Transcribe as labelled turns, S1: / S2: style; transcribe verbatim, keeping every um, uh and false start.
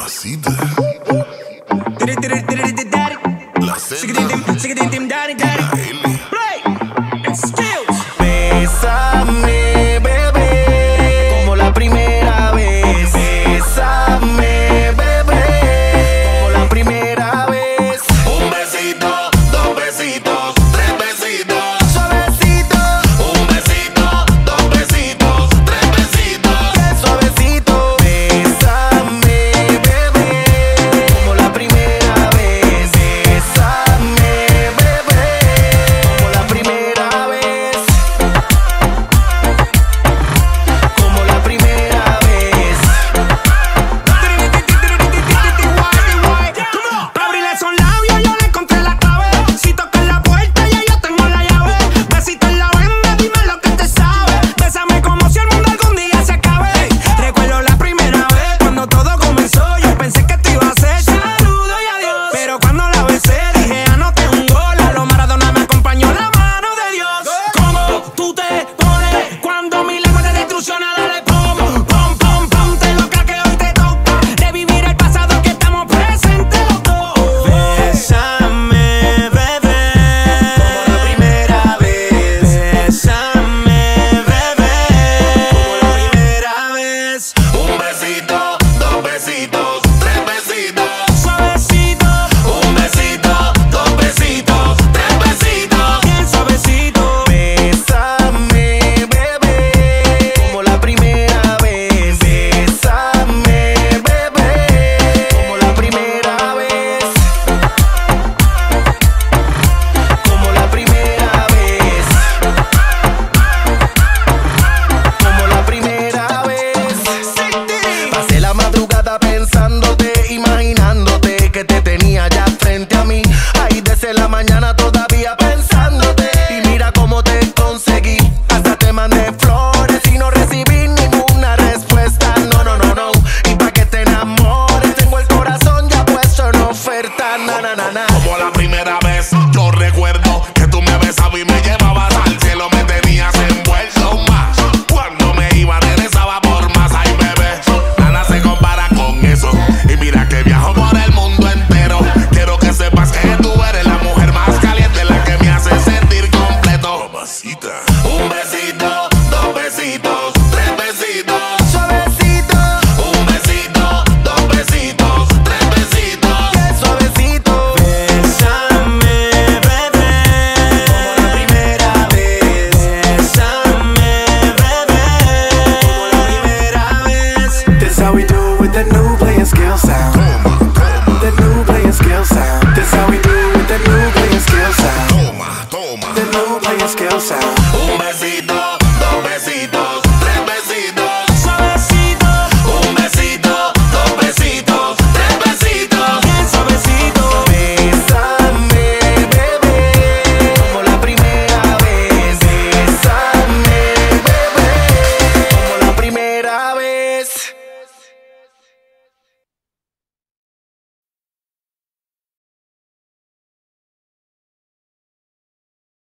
S1: Mamacita. La Z.
S2: Bésame, bebé, como la primera vez. Bésame, bebé, como la primera vez.
S1: Un besito, dos besitos, tres besitos.
S2: Suavecito,
S1: Un besito, dos besitos, tres besitos.
S2: qué suavecito. Bésame, bebé, como la primera vez. Bésame, bebé, como la primera vez. Como la primera vez.
S3: Pa' abrirle esos labios yo le encontré la clave. Si tocas la puerta ya yo tengo la llave. Besito en la venda, dime lo que te sabe. Bésame como si el mundo algún día se acabe. Recuerdo la primera vez cuando todo comenzó. Yo pensé que te iba a hacer saludo y adiós, pero cuando la besé dije anoté un gol. A lo Maradona me acompañó la mano de Dios. ¿Cómo tú te pones cuando mi lengua te destrucciona? Dale pom, pom, pom, pom. Te loca que hoy te toca revivir el pasado que estamos presentes los dos. Bésame, bebé,
S2: Como la primera vez.
S3: bésame, bebé, como la primera vez.
S1: Un besito, dos besitos, tres besitos.
S3: Suavecito,
S1: Un besito, dos besitos, tres besitos.
S3: bien suavecito.
S2: Bésame, bebé, como la primera vez. Bésame, bebé, como la primera vez. Como la primera vez. Como la primera vez. Pasé la madrugada pensándote, imaginándote que te tenía ya frente a mí. Ahí desde la mañana todavía pensándote. Y mira cómo te conseguí. Hasta te mandé flores y no recibí ninguna respuesta. No, no, no, no. Y pa' que te enamores, tengo el corazón ya puesto en oferta. Na, na, na, na.
S1: Como la primera vez, yo recuerdo que tú me besabas y me llevabas al cielo, me tenías envuelto más. Cuando me iba, regresaba por más. Ay, bebé, nada se compara con eso. Y mira que viajo por el mundo entero. Quiero que sepas que tú eres la mujer más caliente, la que me hace sentir completo. Mamacita. Un besito, dos besitos, tres besitos.
S2: Suavecito,
S1: Un besito, dos besitos, tres besitos.
S2: qué suavecito.
S3: Bésame, bebé,
S2: Como la primera vez.
S3: bésame, bebé, como la primera vez.
S4: This how we do with the new playing skill sound. The new playing skill sound. This how we do with the new playing skill sound.
S1: Toma, toma.
S4: The new playing skill sound.
S1: Un besito,